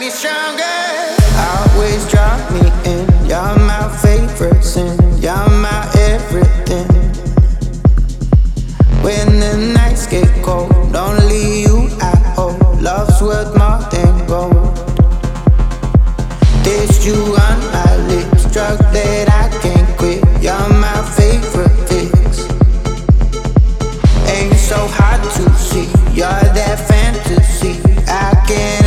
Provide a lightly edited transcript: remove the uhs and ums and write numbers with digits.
me stronger. Always drop me in. You're my favorite sin. You're my everything. When the nights get cold, only you I hold. Love's worth more than gold. Taste you on my lips, drug that I can't quit. You're my favorite fix. Ain't so hard to see. You're that fantasy I can't